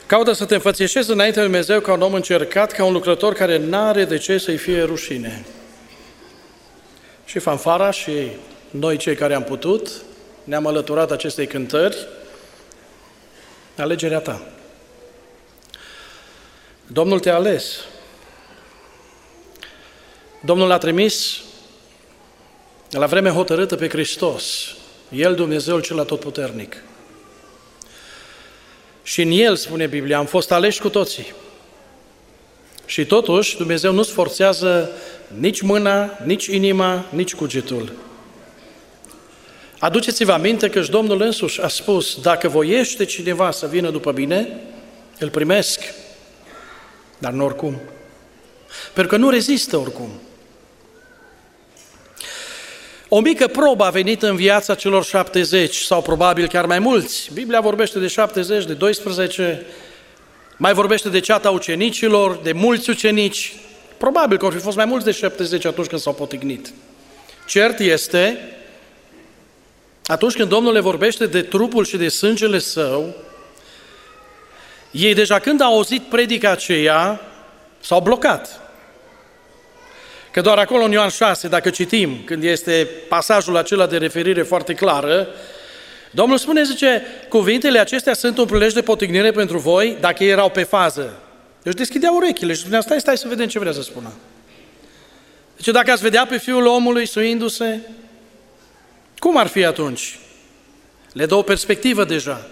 Caută să te înfățișezi înainte lui Dumnezeu ca un om încercat, ca un lucrător care n-are de ce să-i fie rușine. Și fanfara și noi cei care am putut, ne-am alăturat acestei cântări, alegerea ta. Domnul te-a ales. Domnul l-a trimis la vreme hotărâtă pe Hristos, El, Dumnezeul cel atotputernic. Și în El, spune Biblia, am fost aleși cu toții. Și totuși, Dumnezeu nu sforțează nici mâna, nici inima, nici cugetul. Aduceți-vă aminte că și Domnul însuși a spus, dacă voiește cineva să vină după mine, îl primesc, dar nu oricum. Pentru că nu rezistă oricum. O mică probă a venit în viața celor 70, sau probabil chiar mai mulți. Biblia vorbește de 70, de 12, mai vorbește de ceata ucenicilor, de mulți ucenici. Probabil că ar fi fost mai mulți de 70 atunci când s-au potignit. Cert este, atunci când Domnul le vorbește de trupul și de sângele Său, ei deja când au auzit predica aceea, s-au blocat. Că doar acolo în Ioan 6, dacă citim, când este pasajul acela de referire foarte clară, Domnul spune, zice, cuvintele acestea sunt un prilej de potignire pentru voi, dacă ei erau pe fază. Deci deschideau urechile și spunea, stai să vedem ce vrea să spună. Deci dacă ați vedea pe Fiul omului suindu-se, cum ar fi atunci? Le dă o perspectivă deja.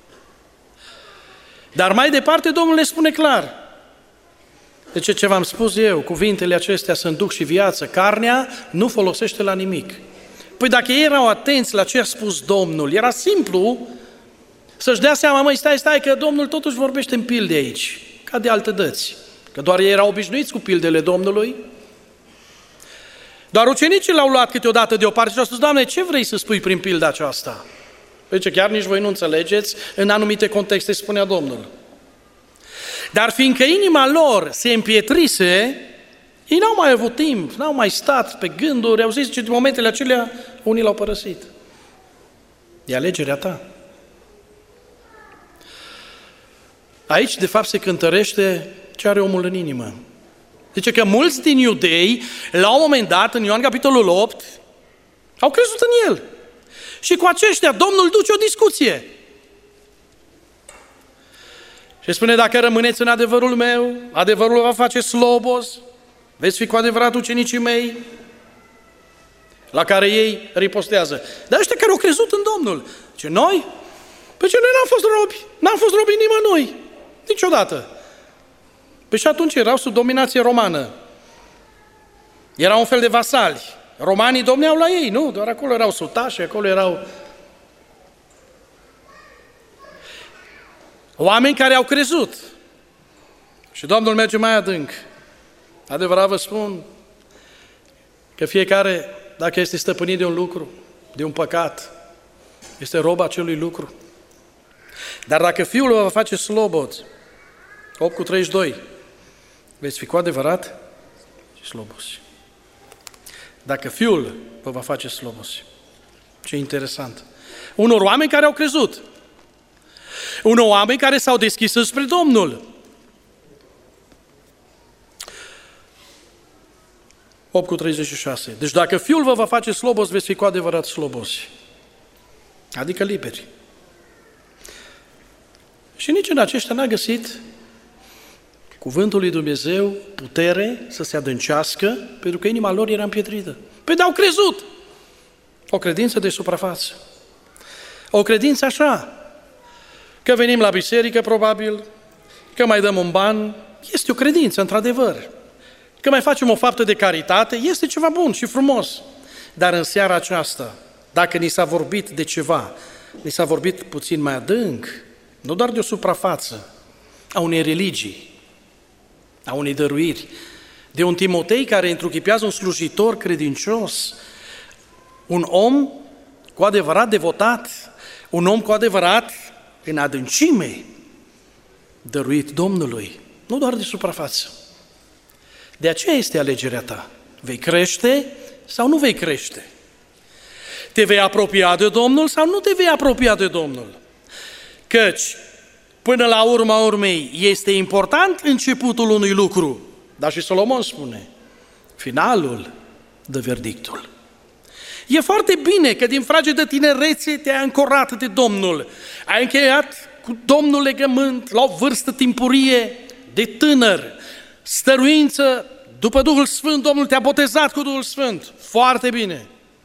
Dar mai departe Domnul le spune clar. Deci ce v-am spus eu, cuvintele acestea sunt duh și viață, carnea nu folosește la nimic. Păi dacă ei erau atenți la ce a spus Domnul, era simplu să-și dea seama, măi, stai, că Domnul totuși vorbește în pilde aici, ca de alte dăți. Că doar ei erau obișnuiți cu pildele Domnului. Doar ucenicii l-au luat câteodată deoparte și au spus, Doamne, ce vrei să spui prin pilda aceasta? Păi ce, chiar nici voi nu înțelegeți, în anumite contexte spunea Domnul. Dar fiindcă inima lor se împietrise, ei n-au mai avut timp, n-au mai stat pe gânduri, au zis că în momentele acelea unii l-au părăsit. E alegerea ta. Aici, de fapt, se cântărește ce are omul în inimă. Zice că mulți din iudei, la un moment dat, în Ioan capitolul 8, au crezut în El. Și cu aceștia Domnul duce o discuție. Și spune, dacă rămâneți în adevărul meu, adevărul va face slobos, veți fi cu adevărat ucenicii mei, la care ei ripostează. Dar ăștia care au crezut în Domnul, ce noi? Păi ce noi n-am fost robi nimănui, niciodată. Păi și atunci erau sub dominație romană. Erau un fel de vasali. Romanii domneau la ei, nu? Doar acolo erau sutași, acolo erau oameni care au crezut. Și Domnul merge mai adânc. Adevărat vă spun că fiecare, dacă este stăpânit de un lucru, de un păcat, este rob acelui lucru. Dar dacă Fiul vă va face slobod, 8:32, veți fi cu adevărat și slobosi. Dacă Fiul vă va face slobosi. Ce interesant. Unor oameni care au crezut. Unor oameni care s-au deschis spre Domnul. 8:36. Deci dacă Fiul vă va face slobos, veți fi cu adevărat slobosi. Adică liberi. Și nici în aceștia n-a găsit cuvântul lui Dumnezeu putere să se adâncească, pentru că inima lor era împietrită. Păi de-au crezut! O credință de suprafață. O credință așa, că venim la biserică probabil, că mai dăm un ban, este o credință, într-adevăr. Că mai facem o faptă de caritate, este ceva bun și frumos. Dar în seara aceasta, dacă ni s-a vorbit de ceva, ni s-a vorbit puțin mai adânc, nu doar de o suprafață, a unei religii, a unei dăruiri, de un Timotei care întruchipează un slujitor credincios, un om cu adevărat devotat, un om cu adevărat în adâncime, dăruit Domnului, nu doar de suprafață. De aceea este alegerea ta. Vei crește sau nu vei crește? Te vei apropia de Domnul sau nu te vei apropia de Domnul? Căci Până la urma urmei, este important începutul unui lucru, dar și Solomon spune, finalul dă verdictul. E foarte bine că din fragedă tinerețe te-ai ancorat de Domnul, ai încheiat cu Domnul legământ la o vârstă timpurie de tânăr, stăruință după Duhul Sfânt, Domnul te-a botezat cu Duhul Sfânt, foarte bine.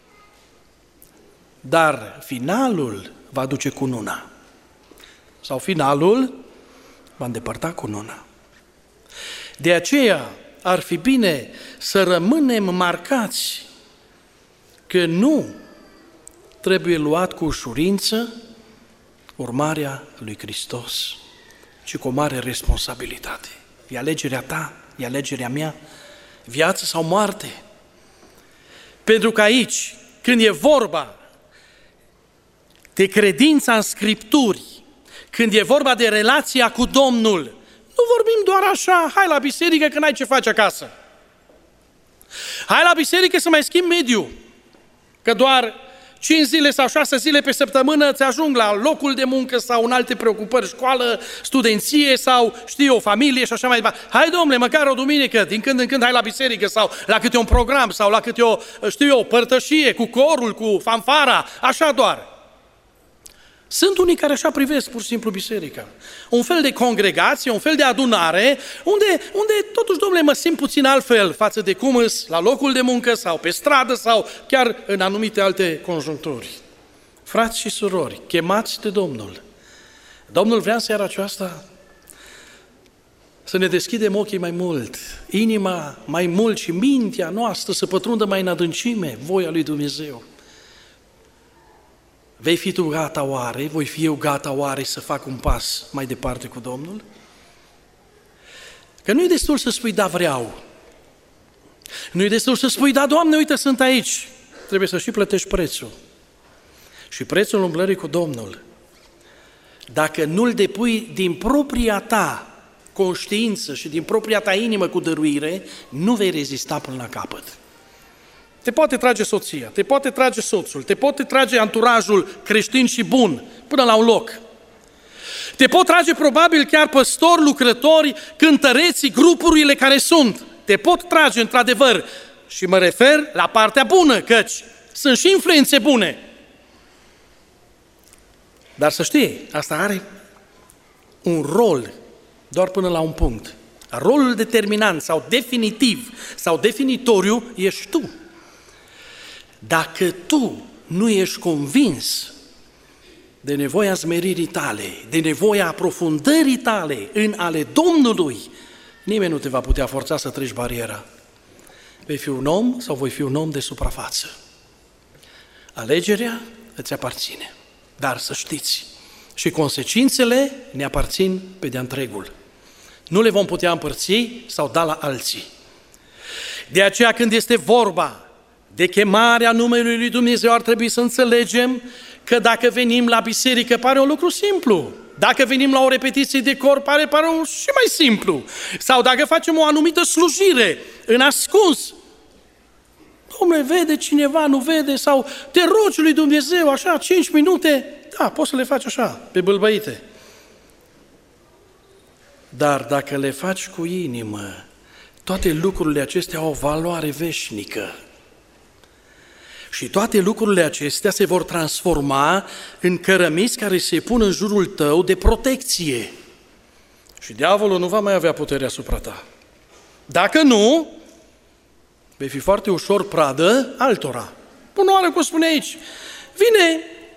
Dar finalul va duce cununa. Sau finalul va îndepărta cununa. De aceea ar fi bine să rămânem marcați că nu trebuie luat cu ușurință urmarea lui Hristos, ci cu o mare responsabilitate. E alegerea ta, e alegerea mea, viață sau moarte. Pentru că aici, când e vorba de credința în Scripturi, când e vorba de relația cu Domnul, nu vorbim doar așa, hai la biserică că n-ai ce faci acasă. Hai la biserică să mai schimbi mediul, că doar 5 zile sau 6 zile pe săptămână îți ajung la locul de muncă sau în alte preocupări, școală, studenție sau, știu eu, familie și așa mai departe. Hai, domnule, măcar o duminică, din când în când hai la biserică sau la câte un program sau la câte o, știu eu, părtășie cu corul, cu fanfara, așa doar. Sunt unii care așa privesc pur și simplu biserica. Un fel de congregație, un fel de adunare, unde totuși, domnule, mă simt puțin altfel față de cum îs la locul de muncă sau pe stradă sau chiar în anumite alte conjuncturi. Frați și surori, chemați de Domnul. Domnul vrea în seara aceasta să ne deschidem ochii mai mult, inima mai mult și mintea noastră să pătrundă mai în adâncime voia lui Dumnezeu. Vei fi tu gata oare, voi fi eu gata oare să fac un pas mai departe cu Domnul? Că nu e destul să spui, da, vreau. Nu e destul să spui, da, Doamne, uite, sunt aici. Trebuie să și plătești prețul. Și prețul umblării cu Domnul, dacă nu-l depui din propria ta conștiință și din propria ta inimă cu dăruire, nu vei rezista până la capăt. Te poate trage soția, te poate trage soțul, te poate trage anturajul creștin și bun până la un loc. Te pot trage probabil chiar păstori, lucrători, cântăreții, grupurile care sunt. Te pot trage într-adevăr și mă refer la partea bună, căci sunt și influențe bune. Dar să știi, asta are un rol doar până la un punct. Rolul determinant sau definitiv sau definitoriu ești tu. Dacă tu nu ești convins de nevoia smeririi tale, de nevoia aprofundării tale în ale Domnului, nimeni nu te va putea forța să treci bariera. Vei fi un om sau voi fi un om de suprafață. Alegerea îți aparține, dar să știți, și consecințele ne aparțin pe de-a întregul. Nu le vom putea împărți sau da la alții. De aceea când este vorba de chemarea numelui lui Dumnezeu, ar trebui să înțelegem că dacă venim la biserică pare un lucru simplu. Dacă venim la o repetiție de cor pare un și mai simplu. Sau dacă facem o anumită slujire în ascuns, Dom'le, vede cineva, nu vede, sau te rogi lui Dumnezeu așa 5 minute, da, poți să le faci așa, pe bâlbăite. Dar dacă le faci cu inimă, toate lucrurile acestea au o valoare veșnică. Și toate lucrurile acestea se vor transforma în cărămizi care se pun în jurul tău de protecție. Și diavolul nu va mai avea putere asupra ta. Dacă nu, vei fi foarte ușor pradă altora. Bună oară, cum spune aici, vine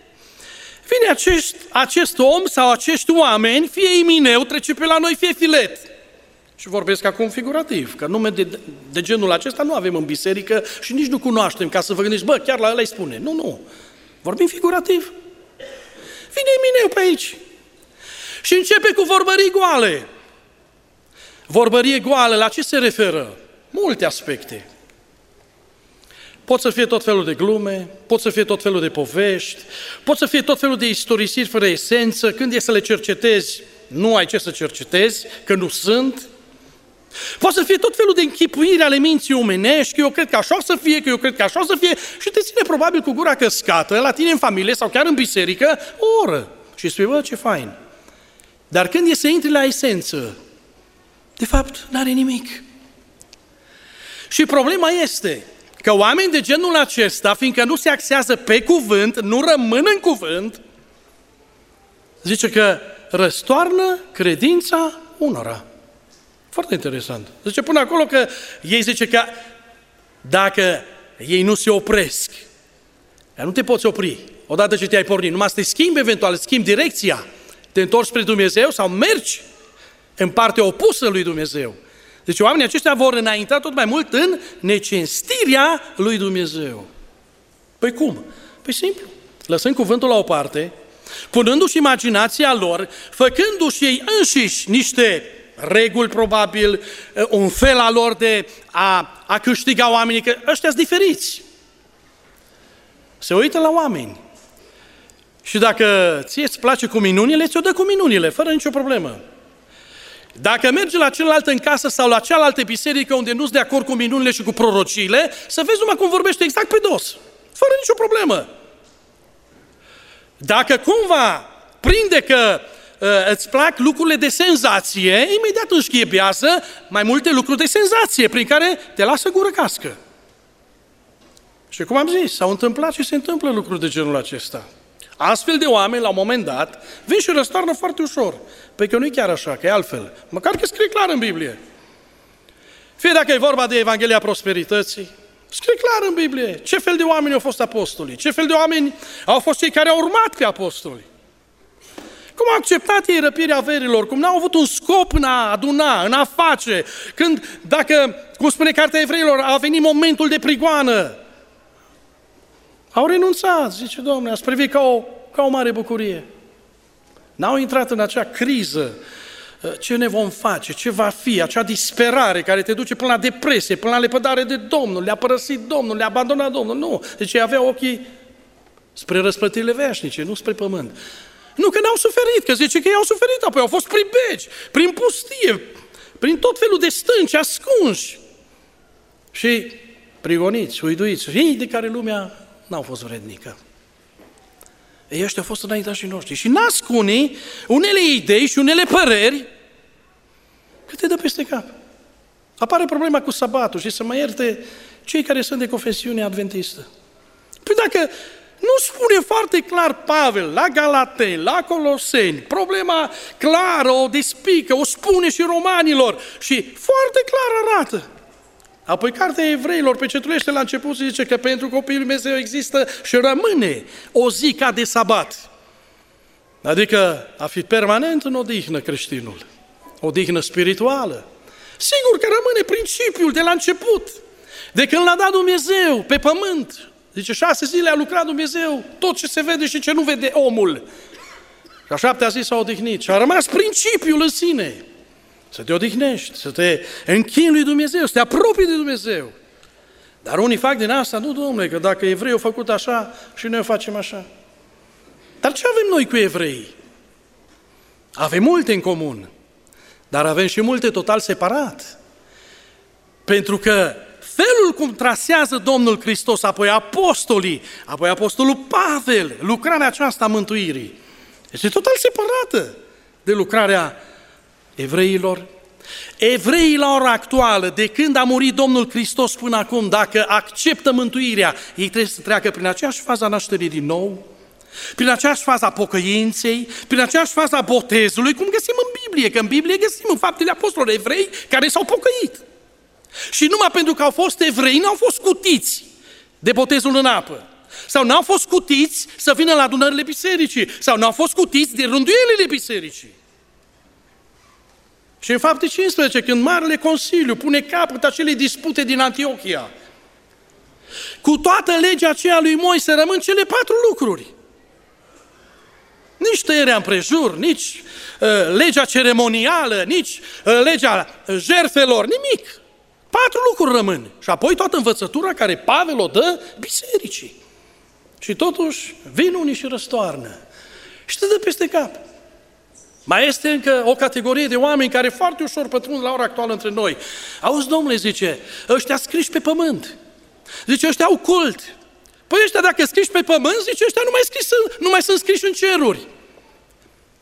acest om sau acești oameni, fie imineu, trece pe la noi, fie filet. Și vorbesc acum figurativ, că nume de genul acesta nu avem în biserică și nici nu cunoaștem, ca să vă gândiți, bă, chiar la ăla îi spune. Nu. Vorbim figurativ. Vine imineu pe aici și începe cu vorbării goale. Vorbărie goală, la ce se referă? Multe aspecte. Pot să fie tot felul de glume, pot să fie tot felul de povești, pot să fie tot felul de istorisiri fără esență. Când e să le cercetezi, nu ai ce să cercetezi, că nu sunt. Poate să fie tot felul de închipuiri ale minții omenești, că eu cred că așa o să fie, că eu cred că așa o să fie, și te ține probabil cu gura căscată la tine în familie sau chiar în biserică o oră. Și spui, bă, ce fain. Dar când e să intri la esență, de fapt, n-are nimic. Și problema este că oameni de genul acesta, fiindcă nu se axează pe cuvânt, nu rămân în cuvânt, zice că răstoarnă credința unora. Foarte interesant. Zice până acolo că ei zice că dacă ei nu se opresc, nu te poți opri. Odată ce te-ai pornit, numai să te schimbi eventual, schimbi direcția, te întorci spre Dumnezeu sau mergi în partea opusă lui Dumnezeu. Deci oamenii aceștia vor înainta tot mai mult în necinstirea lui Dumnezeu. Păi cum? Păi simplu. Lăsând cuvântul la o parte, punându-și imaginația lor, făcându-și ei înșiși niște reguli probabil, un fel al lor de a câștiga oamenii, că ăștia sunt diferiți. Se uită la oameni. Și dacă ție îți place cu minunile, ți-o dă cu minunile, fără nicio problemă. Dacă mergi la celălalt în casă sau la cealaltă biserică unde nu-s de acord cu minunile și cu prorociile, să vezi numai cum vorbește exact pe dos. Fără nicio problemă. Dacă cumva prinde că îți plac lucrurile de senzație, imediat înșchiebează mai multe lucruri de senzație, prin care te lasă gură cască. Și cum am zis, s-au întâmplat și se întâmplă lucruri de genul acesta. Astfel de oameni, la un moment dat, vin și răstoarnă foarte ușor. Păi că nu e chiar așa, că e altfel. Măcar că scrie clar în Biblie. Fie dacă e vorba de Evanghelia Prosperității, scrie clar în Biblie ce fel de oameni au fost apostolii, ce fel de oameni au fost cei care au urmat pe apostoli. Cum au acceptat ei răpirea averilor, cum n-au avut un scop în a aduna, în a face, când, dacă, cum spune Cartea Evreilor, a venit momentul de prigoană, au renunțat, zice Domnule, ați privit ca o mare bucurie. N-au intrat în acea criză, ce ne vom face, ce va fi, acea disperare care te duce până la depresie, până la lepădare de Domnul, le-a părăsit Domnul, le-a abandonat Domnul. Nu, deci ei aveau ochii spre răsplătirile veșnice, nu spre pământ. Nu că n-au suferit, că zice că ei au suferit, apoi au fost prin beci, prin pustie, prin tot felul de stânci ascunși și prigoniți, uiduiți, ei de care lumea n-au fost vrednică. Ei ăștia au fost înaintașii noștri și nasc unele idei și unele păreri că te dă peste cap. Apare problema cu sabatul și să mă ierte cei care sunt de confesiune adventistă. Păi dacă nu spune foarte clar Pavel la Galateni, la Coloseni, problema clară, o despică, o spune și romanilor și foarte clar arată. Apoi Cartea Evreilor pecetulește la început și zice că pentru copiii lui Dumnezeu există și rămâne o zi ca de sabat. Adică a fi permanent în odihnă creștinul, odihnă spirituală. Sigur că rămâne principiul de la început, de când l-a dat Dumnezeu pe pământ. Zice, 6 zile a lucrat Dumnezeu, tot ce se vede și ce nu vede omul. Și a 7-a zi s-a odihnit și a rămas principiul în sine. Să te odihnești, să te închini lui Dumnezeu, să te apropii de Dumnezeu. Dar unii fac din asta, nu, Domnule, că dacă evreii au făcut așa și noi o facem așa. Dar ce avem noi cu evreii? Avem multe în comun, dar avem și multe total separat. Pentru că felul cum trasează Domnul Hristos, apoi apostolii, apoi apostolul Pavel, lucrarea aceasta a mântuirii, este total separată de lucrarea evreilor. Evreii la ora actuală, de când a murit Domnul Hristos până acum, dacă acceptă mântuirea, ei trebuie să treacă prin aceeași fază a nașterii din nou, prin aceeași fază a pocăinței, prin aceeași fază a botezului, cum găsim în Biblie, că în Biblie găsim în Faptele Apostolilor evrei care s-au pocăit. Și numai pentru că au fost evrei, n-au fost scutiți de botezul în apă. Sau n-au fost scutiți să vină la adunările bisericii. Sau n-au fost scutiți de rânduielile bisericii. Și în Fapte 15, când Marele Consiliu pune capăt acelei dispute din Antiochia, cu toată legea aceea lui Moise rămân cele 4 lucruri. Nici tăierea împrejur, nici legea ceremonială, nici legea jertfelor, nimic. 4 lucruri rămân. Și apoi toată învățătura care Pavel o dă bisericii. Și totuși vin unii și răstoarnă. Și te dă peste cap. Mai este încă o categorie de oameni care foarte ușor pătrund la ora actuală între noi. Auzi, Domnule, zice, ăștia scriși pe pământ. Zice, ăștia au cult. Păi ăștia dacă scriși pe pământ, zice, ăștia nu mai sunt scriși în ceruri.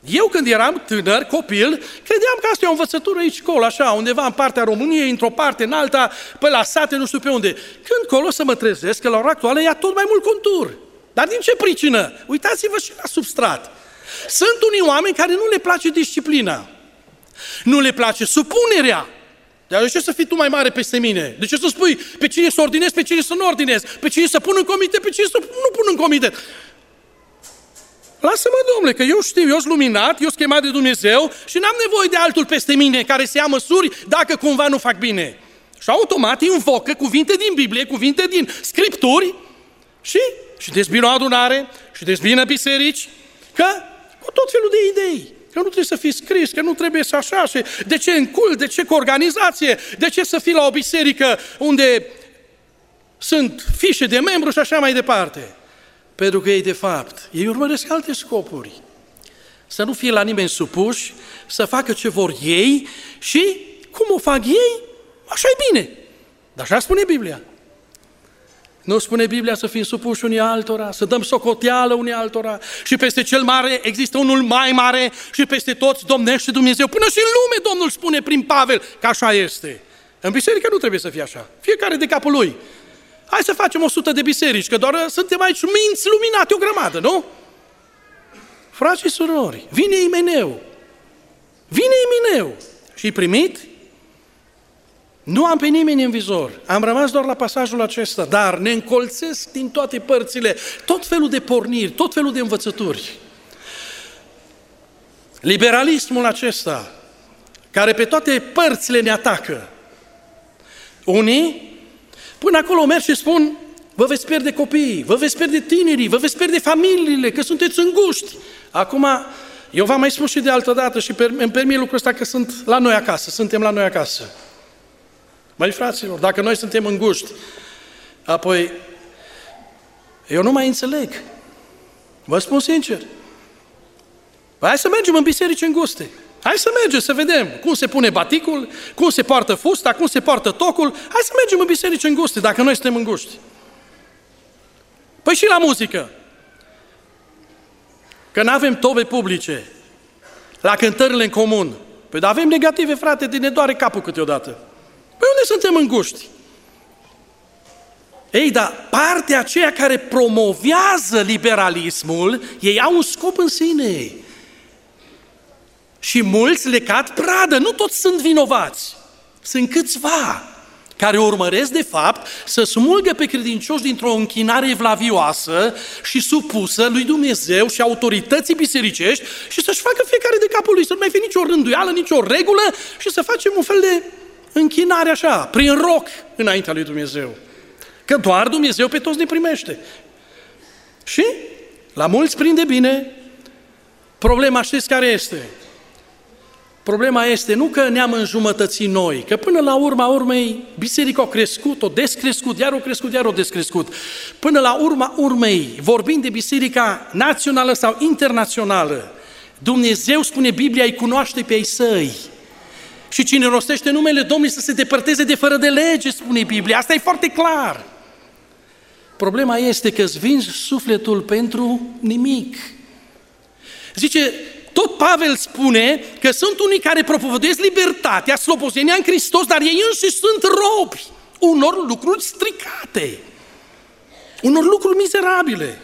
Eu când eram tânăr, copil, credeam că asta e o învățătură aici colo, așa, undeva în partea României, într-o parte, în alta, pe la sate, nu știu pe unde. Când colo să mă trezesc că la ora actuală ia tot mai mult contur. Dar din ce pricină? Uitați-vă și la substrat. Sunt unii oameni care nu le place disciplina. Nu le place supunerea. Dar de ce să fii tu mai mare peste mine? De ce să spui pe cine să ordinez, pe cine să nu ordinez? Pe cine să pun în comitet, pe cine să nu pun în comitet? Lasă-mă, domnule, că eu știu, eu sunt luminat, eu sunt chemat de Dumnezeu și n-am nevoie de altul peste mine care să ia măsuri dacă cumva nu fac bine. Și automat invocă cuvinte din Biblie, cuvinte din Scripturi și dezbină o adunare și dezbină biserici, că cu tot felul de idei. Că nu trebuie să fii scris, că nu trebuie să așa, și de ce în cult, de ce cu organizație, de ce să fii la o biserică unde sunt fișe de membru și așa mai departe. Pentru că ei, de fapt, ei urmăresc alte scopuri. Să nu fie la nimeni supuși, să facă ce vor ei și cum o fac ei, așa e bine. Dar așa spune Biblia. Nu spune Biblia să fim supuși unii altora, să dăm socoteală unii altora și peste cel mare există unul mai mare și peste toți domnește Dumnezeu. Până și în lume Domnul spune prin Pavel că așa este. În biserică nu trebuie să fie așa. Fiecare de capul lui. Hai să facem 100 de biserici, că doar suntem aici minți luminate o grămadă, nu? Frați și surori, vine Imeneu. Vine Imeneu. Și primit? Nu am pe nimeni în vizor, am rămas doar la pasajul acesta, dar ne încolțesc din toate părțile tot felul de porniri, tot felul de învățături. Liberalismul acesta, care pe toate părțile ne atacă, unii până acolo merg și spun, vă veți pierde copiii, vă veți pierde tinerii, vă veți pierde familiile, că sunteți înguști. Acum, eu v-am mai spus și de altă dată și îmi permit lucrul ăsta că sunt la noi acasă, suntem la noi acasă. Măi, fraților, dacă noi suntem înguști, apoi eu nu mai înțeleg. Vă spun sincer. Hai să mergem în biserici înguste. Hai să mergem să vedem cum se pune baticul, cum se poartă fusta, cum se poartă tocul. Hai să mergem în biserici înguste, dacă noi suntem înguști. Păi și la muzică. Că n-avem tobe publice, la cântările în comun. Păi dar avem negative, frate, de ne doare capul câteodată. Păi unde suntem înguști? Ei, dar partea aceea care promovează liberalismul, ei au un scop în sine. Și mulți le cad pradă, nu toți sunt vinovați. Sunt câțiva care urmăresc, de fapt, să smulgă pe credincioși dintr-o închinare evlavioasă și supusă lui Dumnezeu și autorității bisericești și să-și facă fiecare de capul lui, să nu mai fie nicio rânduială, nicio regulă și să facem un fel de închinare așa, prin roc, înaintea lui Dumnezeu. Că doar Dumnezeu pe toți ne primește. Și la mulți prinde bine. Problema știți care este? Problema este nu că ne-am înjumătățit noi, că până la urma urmei biserica a crescut, o descrescut, iar o crescut, iar o descrescut. Până la urma urmei, vorbind de biserica națională sau internațională, Dumnezeu, spune Biblia, îi cunoaște pe ei săi. Și cine rostește numele Domnului să se depărteze de fără de lege, spune Biblia. Asta e foarte clar. Problema este că îți vinzi sufletul pentru nimic. Zice, tot Pavel spune că sunt unii care propovăduiesc libertatea, slobozenia în Hristos, dar ei înșiși sunt robi unor lucruri stricate, unor lucruri mizerabile.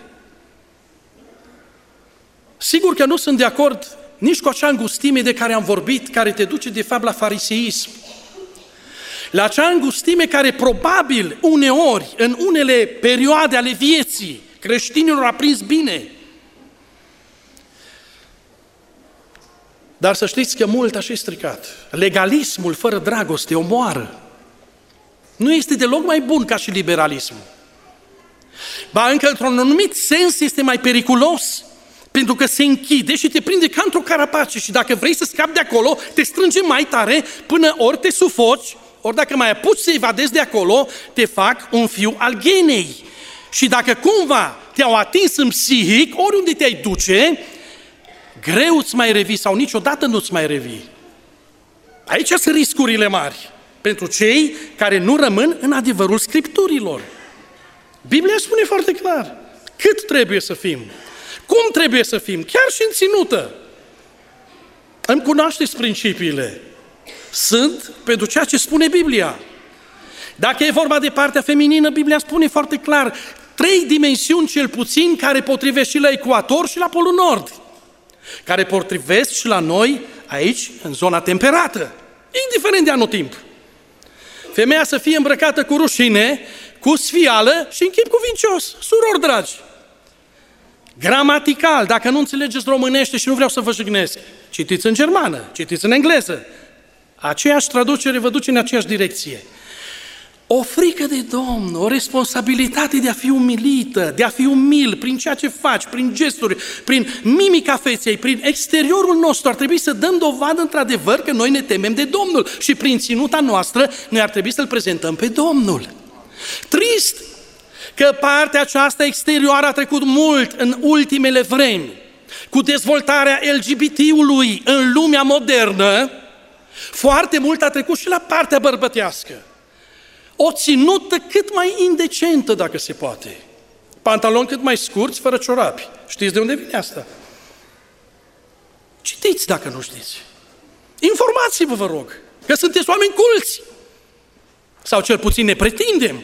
Sigur că nu sunt de acord nici cu acea îngustime de care am vorbit, care te duce de fapt la fariseism. La acea îngustime care probabil uneori, în unele perioade ale vieții, creștinilor a prins bine. Dar să știți că mult a și stricat. Legalismul fără dragoste omoară. Nu este deloc mai bun ca și liberalismul. Ba încă într-un anumit sens este mai periculos, pentru că se închide și te prinde ca într-o carapace și dacă vrei să scapi de acolo, te strânge mai tare până ori te sufoci, ori dacă mai apuci să evadezi de acolo, te fac un fiu al ghenei. Și dacă cumva te-au atins în psihic, oriunde te-ai duce, greu îți mai revii sau niciodată nu-ți mai revii. Aici sunt riscurile mari pentru cei care nu rămân în adevărul Scripturilor. Biblia spune foarte clar cât trebuie să fim, cum trebuie să fim, chiar și în ținută. Îmi cunoașteți principiile. Sunt pentru ceea ce spune Biblia. Dacă e vorba de partea feminină, Biblia spune foarte clar 3 dimensiuni cel puțin care potrivesc și la ecuator și la polul nord. Care potrivesc și la noi aici, în zona temperată, indiferent de anotimp. Femeia să fie îmbrăcată cu rușine, cu sfială și în chip cuvincios. Surori dragi, gramatical, dacă nu înțelegeți românește și nu vreau să vă jignesc, citiți în germană, citiți în engleză. Aceeași traducere vă duce în aceeași direcție. O frică de Domn, o responsabilitate de a fi umilită, de a fi umil prin ceea ce faci, prin gesturi, prin mimica feței, prin exteriorul nostru. Ar trebui să dăm dovadă într-adevăr că noi ne temem de Domnul și prin ținuta noastră noi ar trebui să-L prezentăm pe Domnul. Trist că partea aceasta exterioară a trecut mult în ultimele vremi. Cu dezvoltarea LGBT-ului în lumea modernă, foarte mult a trecut și la partea bărbătească. O ținută cât mai indecentă, dacă se poate. Pantaloni cât mai scurți, fără ciorapi. Știți de unde vine asta? Citiți dacă nu știți. Informați-vă, vă rog, că sunteți oameni culți. Sau cel puțin ne pretindem.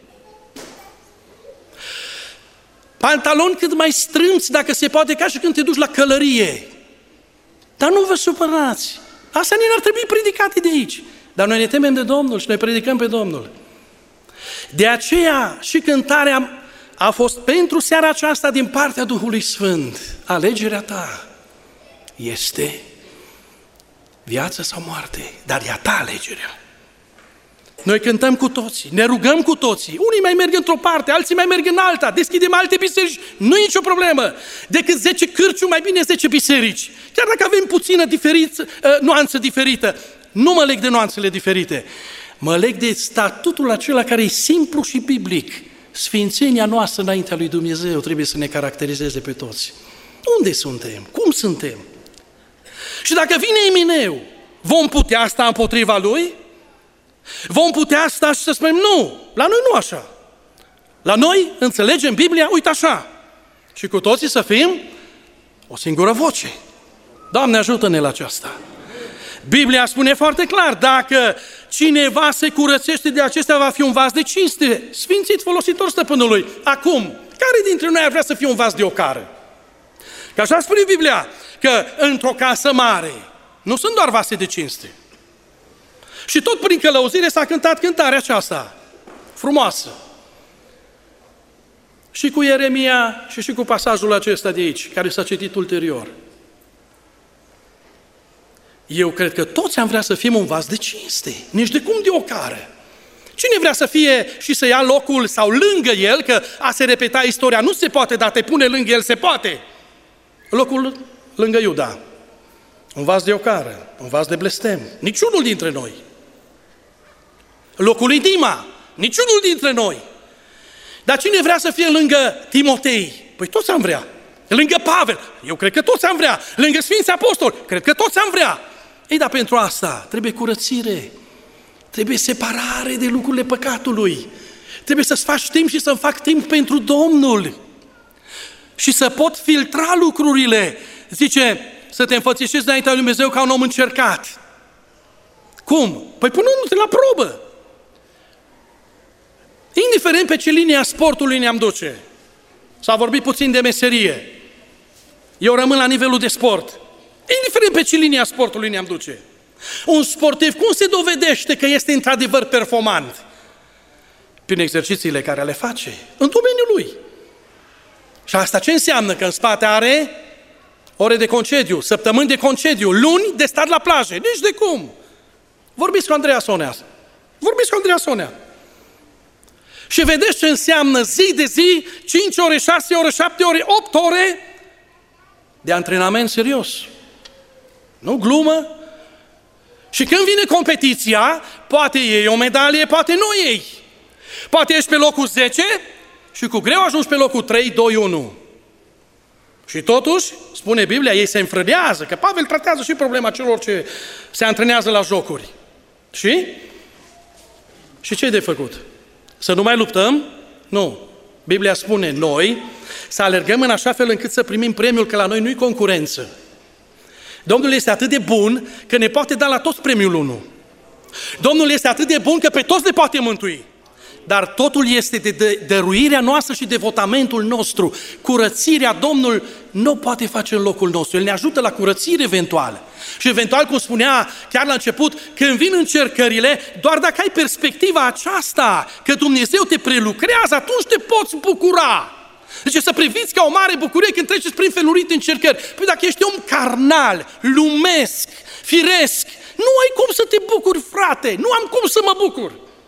Pantaloni cât mai strâmți, dacă se poate, ca și când te duci la călărie. Dar nu vă supărați. Asta ne ar trebui predicate de aici. Dar noi ne temem de Domnul și noi predicăm pe Domnul. De aceea și cântarea a fost pentru seara aceasta din partea Duhului Sfânt. Alegerea ta este viață sau moarte, dar e a ta alegerea. Noi cântăm cu toții, ne rugăm cu toții. Unii mai merg într-o parte, alții mai merg în alta, deschidem alte biserici, nu e nicio problemă. Decât 10 cârciumi, mai bine 10 biserici. Chiar dacă avem puțină nuanță diferită, nu mă leg de nuanțele diferite. Mă leg de statutul acela care e simplu și biblic. Sfințenia noastră înaintea lui Dumnezeu trebuie să ne caracterizeze pe toți. Unde suntem? Cum suntem? Și dacă vine Emineu, vom putea sta împotriva lui? Vom putea sta și să spunem nu, la noi nu așa. La noi înțelegem Biblia, uite așa. Și cu toții să fim o singură voce. Doamne, ajută-ne la aceasta. Biblia spune foarte clar, dacă cineva se curățește de acestea, va fi un vas de cinste, sfințit, folositor stăpânului. Acum, care dintre noi ar vrea să fie un vas de ocară? Că așa spune Biblia, că într-o casă mare nu sunt doar vase de cinste. Și tot prin călăuzire s-a cântat cântarea aceasta, frumoasă. Și cu Ieremia și cu pasajul acesta de aici, care s-a citit ulterior. Eu cred că toți am vrea să fim un vas de cinste, nici de cum de ocară. Cine vrea să fie și să ia locul sau lângă el, că a se repeta istoria nu se poate, dar te pune lângă el se poate. Locul lângă Iuda. Un vas de ocară, un vas de blestem. Niciunul dintre noi. Locul lui Dima. Niciunul dintre noi. Dar cine vrea să fie lângă Timotei? Păi toți am vrea. Lângă Pavel. Eu cred că toți am vrea. Lângă Sfinții Apostoli. Cred că toți am vrea. Ei, dar pentru asta trebuie curățire. Trebuie separare de lucrurile păcatului. Trebuie să-ți faci timp și să-mi fac timp pentru Domnul. Și să pot filtra lucrurile. Zice, să te înfățișezi înaintea lui Dumnezeu ca un om încercat. Cum? Păi punându-te la probă. Indiferent pe ce linie a sportului ne-am duce. S-a vorbit puțin de meserie. Eu rămân la nivelul de sport. Indiferent pe ce linie a sportului ne-am duce. Un sportiv, cum se dovedește că este într-adevăr performant? Prin exercițiile care le face, în domeniul lui. Și asta ce înseamnă? Că în spate are ore de concediu, săptămâni de concediu, luni de stat la plajă. Nici de cum. Vorbiți cu Andreea Sonea. Vorbiți cu Andreea Sonea. Și vedeți ce înseamnă zi de zi, 5 ore, 6 ore, 7 ore, 8 ore de antrenament serios. Nu glumă. Și când vine competiția, poate iei o medalie, poate nu iei. Poate ești pe locul 10 și cu greu ajungi pe locul 3, 2, 1. Și totuși, spune Biblia, ei se înfrânează, că Pavel tratează și problema celor ce se antrenează la jocuri. Și? Și ce e de făcut? Să nu mai luptăm? Nu. Biblia spune noi să alergăm în așa fel încât să primim premiul, că la noi nu-i concurență. Domnul este atât de bun că ne poate da la toți premiul 1. Domnul este atât de bun că pe toți ne poate mântui. Dar totul este de dăruirea noastră și devotamentul nostru. Curățirea Domnul nu poate face în locul nostru. El ne ajută la curățire eventuală. Și eventual, cum spunea chiar la început, când vin încercările, doar dacă ai perspectiva aceasta, că Dumnezeu te prelucrează, atunci te poți bucura. Deci să priviți ca o mare bucurie când treceți prin felurite încercări. Păi dacă ești om carnal, lumesc, firesc, nu ai cum să te bucuri, frate, nu am cum să mă bucur.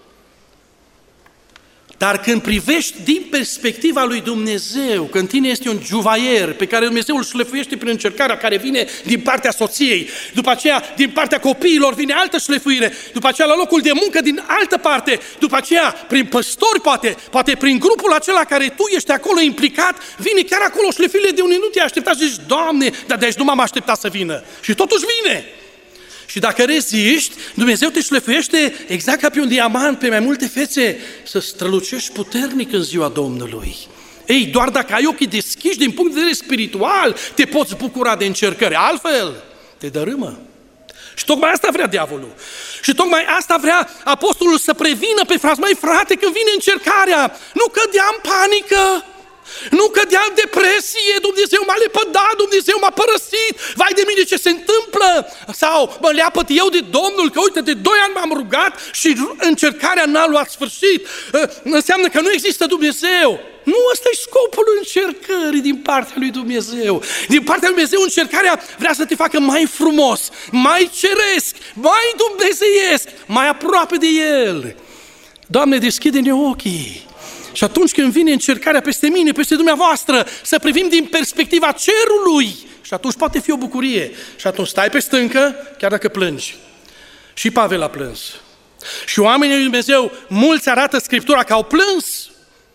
Dar când privești din perspectiva lui Dumnezeu, că în tine este un juvaier pe care Dumnezeu îl șlefuiește prin încercarea care vine din partea soției, după aceea din partea copiilor vine altă șlefuire, după aceea la locul de muncă din altă parte, după aceea prin păstori poate prin grupul acela care tu ești acolo implicat, vine chiar acolo șlefuirile de unde nu te-ai așteptat și zici, Doamne, dar de aici nu m-am așteptat să vină. Și totuși vine. Și dacă reziști, Dumnezeu te șlefuiește exact ca pe un diamant, pe mai multe fețe, să strălucești puternic în ziua Domnului. Ei, doar dacă ai ochii deschiși din punct de vedere spiritual, te poți bucura de încercări. Altfel, te dărâmă. Și tocmai asta vrea diavolul. Și tocmai asta vrea apostolul să prevină pe frați. Măi, frate, când vine încercarea, nu cădea în panică. Nu cădea în depresie, Dumnezeu m-a lepădat, Dumnezeu m-a părăsit, vai de mine ce se întâmplă, sau mă leapăt eu de Domnul, că uite, de 2 ani m-am rugat și încercarea n-a luat sfârșit, înseamnă că nu există Dumnezeu. Nu, ăsta e scopul încercării din partea lui Dumnezeu. Din partea lui Dumnezeu încercarea vrea să te facă mai frumos, mai ceresc, mai dumnezeiesc, mai aproape de El. Doamne, deschide-ne ochii. Și atunci când vine încercarea peste mine, peste dumneavoastră, să privim din perspectiva cerului, și atunci poate fi o bucurie. Și atunci stai pe stâncă, chiar dacă plângi. Și Pavel a plâns. Și oamenii lui Dumnezeu, mulți arată Scriptura că au plâns,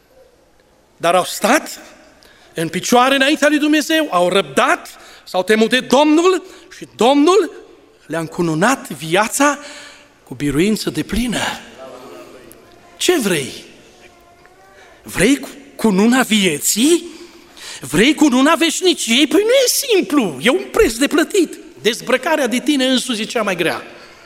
dar au stat în picioare înaintea lui Dumnezeu, au răbdat, s-au temut de Domnul și Domnul le-a încununat viața cu biruință deplină. Ce vrei? Vrei cununa vieții? Vrei cununa veșniciei? Păi nu e simplu, e un preț de plătit. Dezbrăcarea de tine însuți e cea mai grea.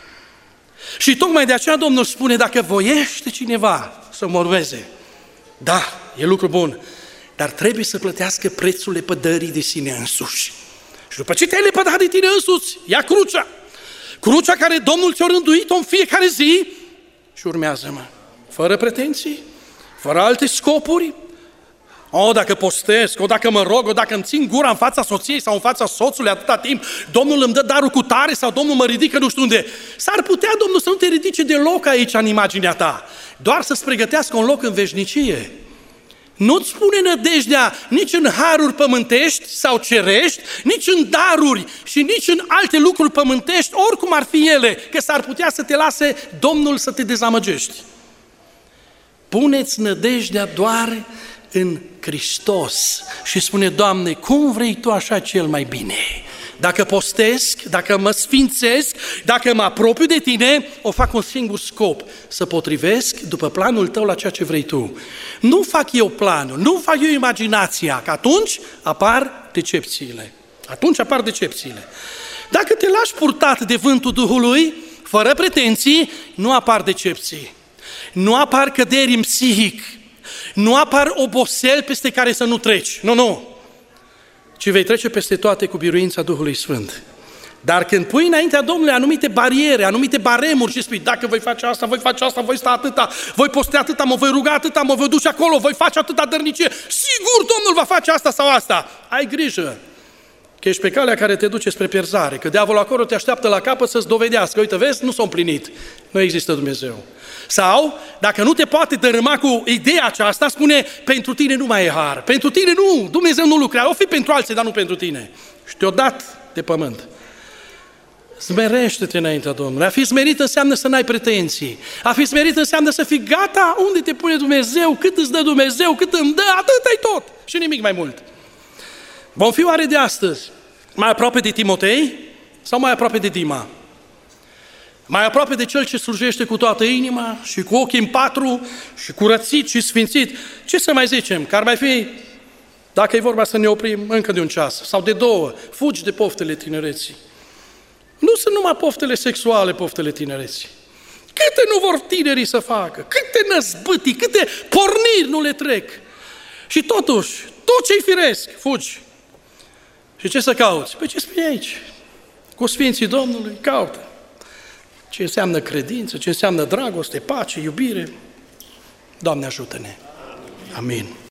Și tocmai de aceea Domnul spune, dacă voiește cineva să mă urmeze, da, e lucru bun, dar trebuie să plătească prețul lepădării de sine însuși. Și după ce te-ai lepădat de tine însuți, ia crucea. Crucea care Domnul ți-a rânduit-o în fiecare zi și urmează-mă. Fără pretenții, fără alte scopuri. Dacă postesc, dacă mă rog, dacă îmi țin gura în fața soției sau în fața soțului atâta timp, Domnul îmi dă darul cu tare sau Domnul mă ridică nu știu unde. S-ar putea Domnul să nu te ridice deloc aici în imaginea ta, doar să-ți pregătească un loc în veșnicie. Nu-ți pune nădejdea nici în haruri pământești sau cerești, nici în daruri și nici în alte lucruri pământești, oricum ar fi ele, că s-ar putea să te lase Domnul să te dezamăgești. Puneți nădejdea doar în Hristos și spune, Doamne, cum vrei Tu așa cel mai bine? Dacă postesc, dacă mă sfințesc, dacă mă apropiu de Tine, o fac un singur scop, să potrivesc după planul Tău la ceea ce vrei Tu. Nu fac eu planul, nu fac eu imaginația, că atunci apar decepțiile. Dacă te lași purtat de vântul Duhului, fără pretenții, nu apar decepții. Nu apar căderi în psihic, nu apar oboseli peste care să nu treci, nu, ci vei trece peste toate cu biruința Duhului Sfânt. Dar când pui înaintea Domnului anumite bariere, anumite baremuri și spui, dacă voi face asta, voi sta atâta, voi poste atâta, mă voi ruga atâta, mă voi duce acolo, voi face atâta dărnicie, sigur Domnul va face asta sau asta. Ai grijă că ești pe calea care te duce spre pierzare, că diavolul acolo te așteaptă la capăt să-ți dovedească, uite, vezi, nu s-a împlinit, nu există Dumnezeu. Sau, dacă nu te poate dărâma cu ideea aceasta, spune, pentru tine nu mai e har, pentru tine nu, Dumnezeu nu lucrează, o fi pentru alții, dar nu pentru tine. Și te-o dat de pământ. Smerește-te înaintea Domnului. A fi smerit înseamnă să n-ai pretenții. A fi smerit înseamnă să fii gata unde te pune Dumnezeu, cât îți dă Dumnezeu, cât îmi dă, atât-i tot și nimic mai mult. Vom fi oare de astăzi mai aproape de Timotei sau mai aproape de Dima? Mai aproape de cel ce slujește cu toată inima și cu ochii în patru și curățit și sfințit. Ce să mai zicem? Că ar mai fi, dacă e vorba să ne oprim încă de un ceas sau de 2, fugi de poftele tinereții. Nu sunt numai poftele sexuale, poftele tinereții. Câte nu vor tinerii să facă? Câte năzbâtii, câte porniri nu le trec? Și totuși, tot ce-i firesc, fugi. Și ce să cauți? Păi ce spune aici? Cu Sfinții Domnului, caută. Ce înseamnă credință, ce înseamnă dragoste, pace, iubire. Doamne ajută-ne! Amin.